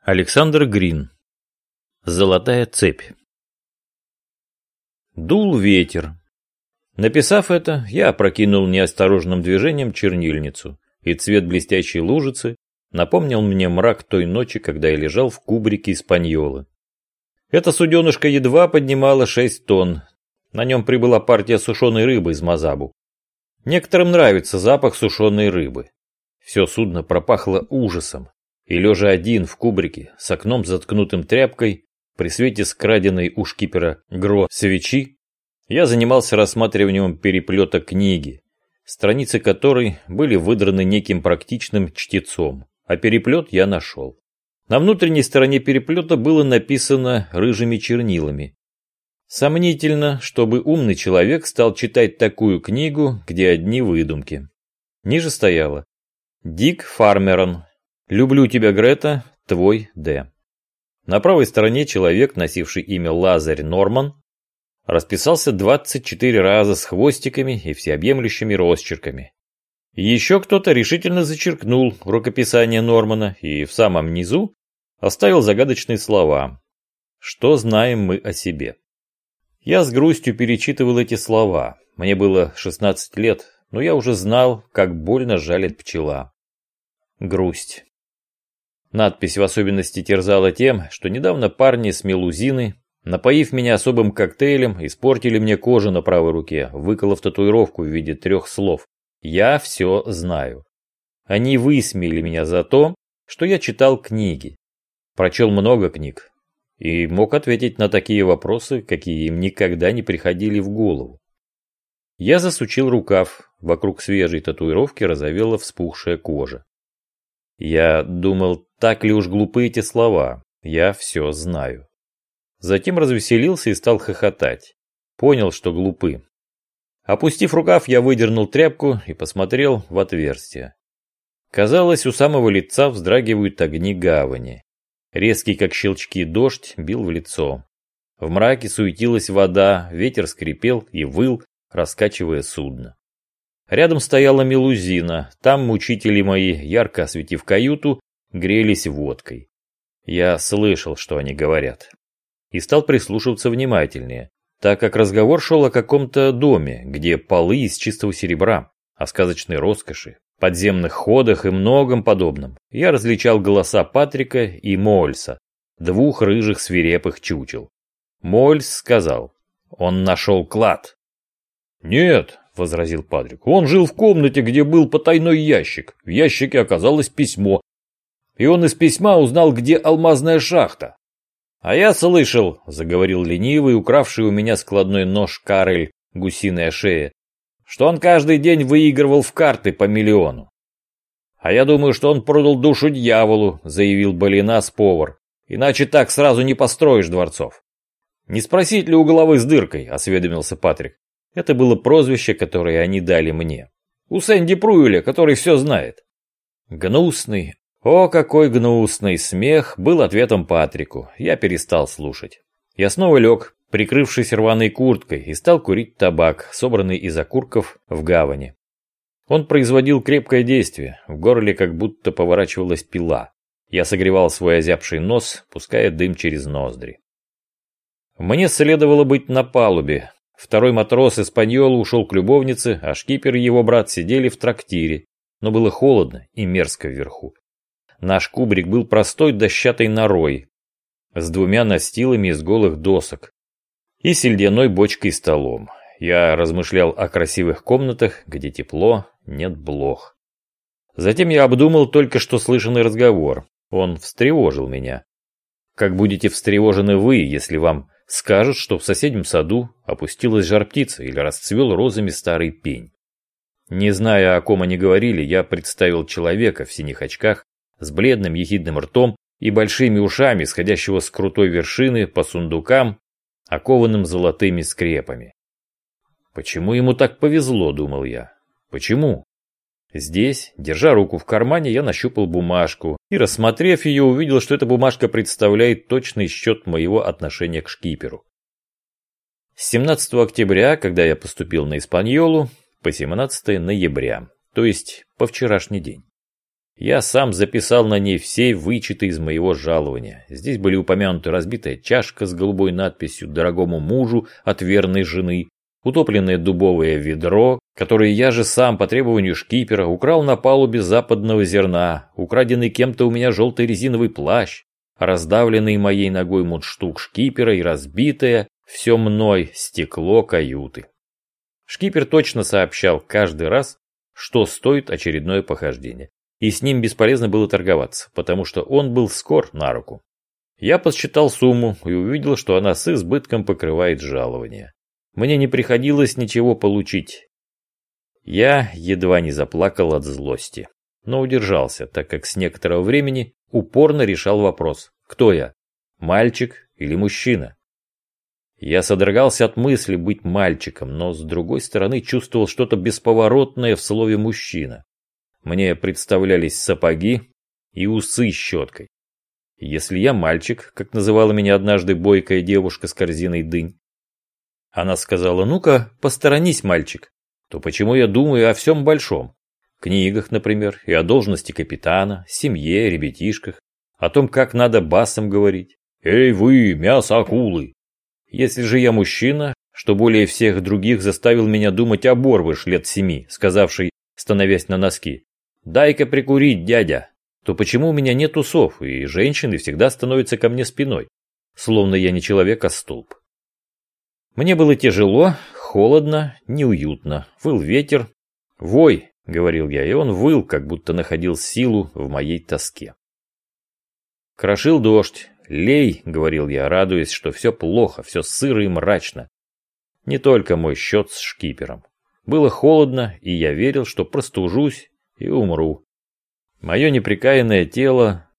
Александр Грин. Золотая цепь. Дул ветер. Написав это, я опрокинул неосторожным движением чернильницу, и цвет блестящей лужицы напомнил мне мрак той ночи, когда я лежал в кубрике испаньолы. Эта суденышка едва поднимала 6 тонн. На нем прибыла партия сушеной рыбы из Мазабу. Некоторым нравится запах сушеной рыбы. Все судно пропахло ужасом. И лежа один в кубрике, с окном заткнутым тряпкой, при свете скраденной у шкипера Гро свечи, я занимался рассматриванием переплета книги, страницы которой были выдраны неким практичным чтецом, а переплет я нашел. На внутренней стороне переплета было написано рыжими чернилами. Сомнительно, чтобы умный человек стал читать такую книгу, где одни выдумки. Ниже стояло: Дик Фармерон. «Люблю тебя, Грета, твой Д». На правой стороне человек, носивший имя Лазарь Норман, расписался 24 раза с хвостиками и всеобъемлющими росчерками. Еще кто-то решительно зачеркнул рукописание Нормана и в самом низу оставил загадочные слова: «Что знаем мы о себе?». Я с грустью перечитывал эти слова. Мне было 16 лет, но я уже знал, как больно жалит пчела. Грусть. Надпись в особенности терзала тем, что недавно парни с Мелузины, напоив меня особым коктейлем, испортили мне кожу на правой руке, выколов татуировку в виде 3 слов: «Я все знаю». Они высмеяли меня за то, что я читал книги. Прочел много книг и мог ответить на такие вопросы, какие им никогда не приходили в голову. Я засучил рукав, вокруг свежей татуировки разовела вспухшая кожа. Я думал, так ли уж глупы эти слова: «Я все знаю». Затем развеселился и стал хохотать. Понял, что глупы. Опустив рукав, я выдернул тряпку и посмотрел в отверстие. Казалось, у самого лица вздрагивают огни гавани. Резкий, как щелчки, дождь бил в лицо. В мраке суетилась вода, ветер скрипел и выл, раскачивая судно. Рядом стояла Мелузина, там мучители мои, ярко осветив каюту, грелись водкой. Я слышал, что они говорят, и стал прислушиваться внимательнее, так как разговор шел о каком-то доме, где полы из чистого серебра, о сказочной роскоши, подземных ходах и многом подобном. Я различал голоса Патрика и Мольса, 2 рыжих свирепых чучел. Мольс сказал: «Он нашел клад». «Нет», — возразил Патрик, — «он жил в комнате, где был потайной ящик. В ящике оказалось письмо, и он из письма узнал, где алмазная шахта». «А я слышал», — заговорил ленивый, укравший у меня складной нож Карель, гусиная шея, «что он каждый день выигрывал в карты по 1 000 000. «А я думаю, что он продал душу дьяволу», — заявил Балинас-повар, «иначе так сразу не построишь дворцов». «Не спросить ли у головы с дыркой?» — осведомился Патрик. Это было прозвище, которое они дали мне. У Сэнди Пруэля, который все знает. Гнусный, о какой гнусный смех был ответом Патрику. Я перестал слушать. Я снова лег, прикрывшись рваной курткой, и стал курить табак, собранный из окурков в гавани. Он производил крепкое действие, в горле как будто поворачивалась пила. Я согревал свой озябший нос, пуская дым через ноздри. Мне следовало быть на палубе. Второй матрос Испаньола ушел к любовнице, а шкипер и его брат сидели в трактире, но было холодно и мерзко вверху. Наш кубрик был простой дощатой норой, с 2 настилами из голых досок и сельдяной бочкой столом. Я размышлял о красивых комнатах, где тепло, нет блох. Затем я обдумал только что слышанный разговор. Он встревожил меня. Как будете встревожены вы, если вам скажут, что в соседнем саду опустилась жар-птица или расцвел розами старый пень? Не зная, о ком они говорили, я представил человека в синих очках, с бледным ехидным ртом и большими ушами, сходящего с крутой вершины по сундукам, окованным золотыми скрепами. Почему ему так повезло, думал я. Почему? Здесь, держа руку в кармане, я нащупал бумажку и, рассмотрев ее, увидел, что эта бумажка представляет точный счет моего отношения к шкиперу. С 17 октября, когда я поступил на Испаньолу, по 17 ноября, то есть по вчерашний день. Я сам записал на ней все вычеты из моего жалования. Здесь были упомянуты разбитая чашка с голубой надписью «Дорогому мужу от верной жены», утопленное дубовое ведро, которое я же сам по требованию шкипера украл на палубе западного зерна, украденный кем-то у меня желтый резиновый плащ, раздавленный моей ногой мундштук шкипера и разбитое все мной стекло каюты. Шкипер точно сообщал каждый раз, что стоит очередное похождение. И с ним бесполезно было торговаться, потому что он был скор на руку. Я подсчитал сумму и увидел, что она с избытком покрывает жалование. Мне не приходилось ничего получить. Я едва не заплакал от злости, но удержался, так как с некоторого времени упорно решал вопрос: кто я, мальчик или мужчина? Я содрогался от мысли быть мальчиком, но с другой стороны чувствовал что-то бесповоротное в слове «мужчина». Мне представлялись сапоги и усы щеткой. Если я мальчик, как называла меня однажды бойкая девушка с корзиной дынь, она сказала: «Ну-ка, посторонись, мальчик», то почему я думаю о всем большом? Книгах, например, и о должности капитана, семье, ребятишках, о том, как надо басом говорить. «Эй вы, мясо акулы!» Если же я мужчина, что более всех других заставил меня думать о Борвыш лет 7, сказавший, становясь на носки: «Дай-ка прикурить, дядя», то почему у меня нет усов, и женщины всегда становятся ко мне спиной, словно я не человек, а столб? Мне было тяжело, холодно, неуютно. Выл ветер. «Вой», — говорил я, и он выл, как будто находил силу в моей тоске. Крошил дождь. «Лей», — говорил я, радуясь, что все плохо, все сыро и мрачно. Не только мой счет с шкипером. Было холодно, и я верил, что простужусь и умру. Мое неприкаянное тело